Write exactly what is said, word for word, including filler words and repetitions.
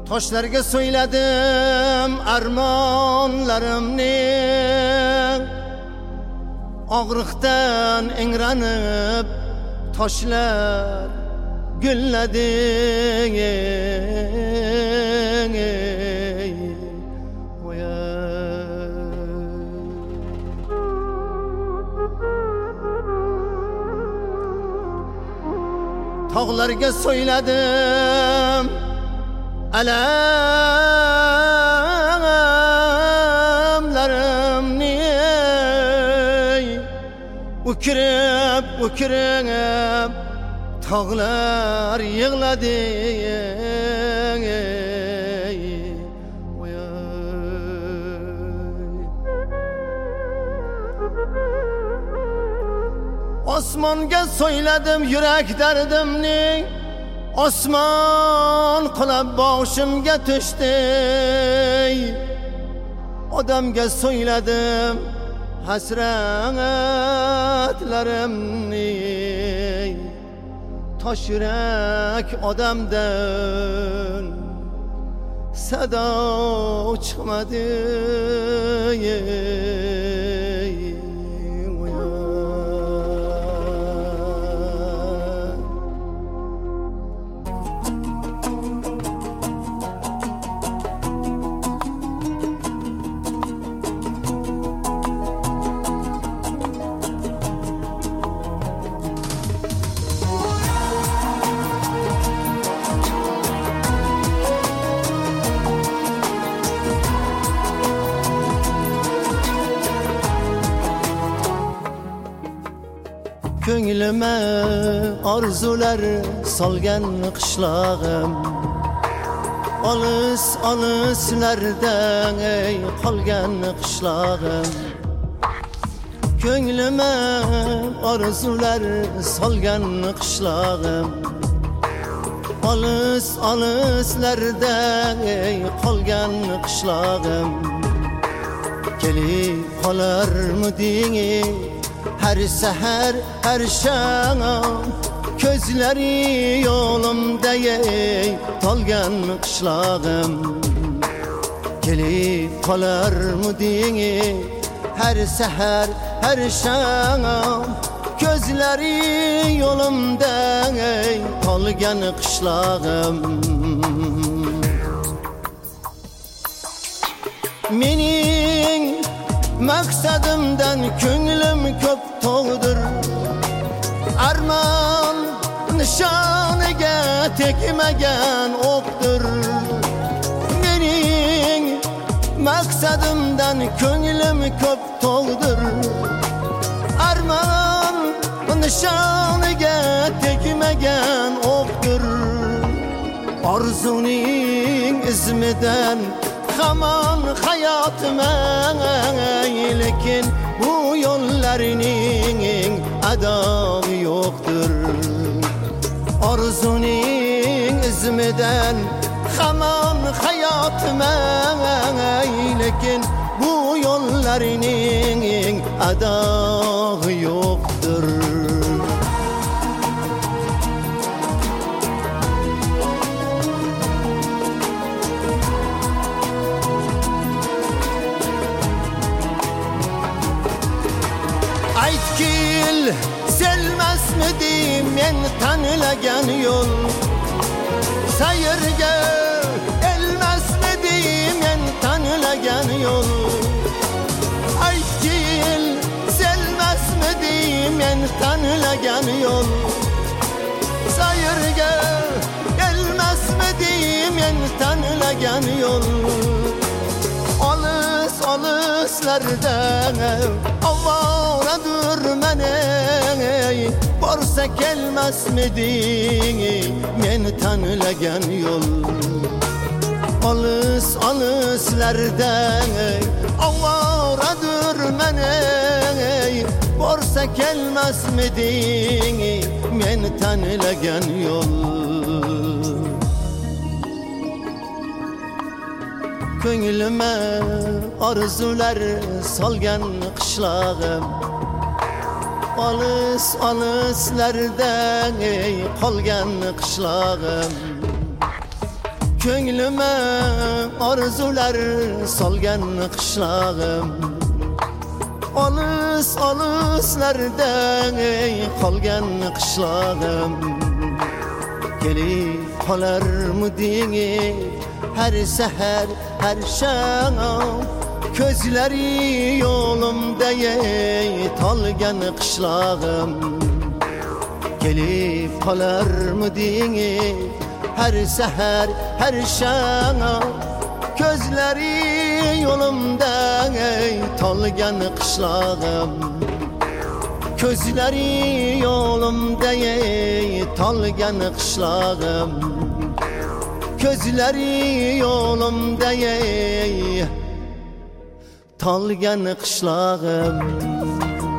Toshlarga so'yladim armonlarimni, og'riqdan ingranib toshlar gulladi. Tog'larga so'yladim alamlarimni, ukirib ukirib tog'lar yig'ladi. Osmonga so'yladim yurak dardimni, osmon qulab boshimga tushdi. Odamga so'yladim hasratlarimni, tosh yurak odamdan sado chiqmadi. Ko'nglime arzular solgan qishlog'im, olis olislardan ey qolgan qishlog'im. Ko'nglime arzular solgan qishlog'im, olis olislardan ey qolgan qishlog'im. Kelib qolarmiding her seher her şam, gözleri yolumda ey tolgan qishlog'im. Kelib qolarmiding her seher her şam, gözleri yolumda ey tolgan qishlog'im. Mening maqsadimdan ko'nglim ko'p to'g'dir, armon nishoniga tekmagan o'qdir. Mening maqsadimdan ko'nglim ko'p to'g'dir, armon nishoniga tekmagan o'qdir. Orzuning izmidan hamon hayotiman, lekin bu yo'llarining adovi yo'qdir. Orzuning izmidan hamon hayotiman, lekin bu yo'llarining adovi yo'qdir. Aytkil selmasmidim men tanlagan yo'l, sayirga elmasmidim men tanlagan yo'l. Aytkil selmasmidim men tanlagan yo'l, sayirga elmasmidim men tanlagan yo'l. Olis olislardan ovoradir meni, borsa kelmasmiding men tanlagan yo'l. Olis olislardan ovoradir meni, borsa kelmasmiding men tanlagan yo'l. Ko'nglime arzular solgan qishlog'im, olis olislardan ey qolgan qishlog'im. Köngülüme arzular salgan qishlog'im Olis olislardan qolgan qishlog'im Kelib qolarmiding her seher her sham Ko'zlari yo'limda tolgan qishlog'im Kelib qolarmiding her seher her sham Ko'zlari yo'limda tolgan qishlog'im Ko'zlari yo'limda tolgan qishlog'im Ko'zlari yo'limda tolgan qishlog'im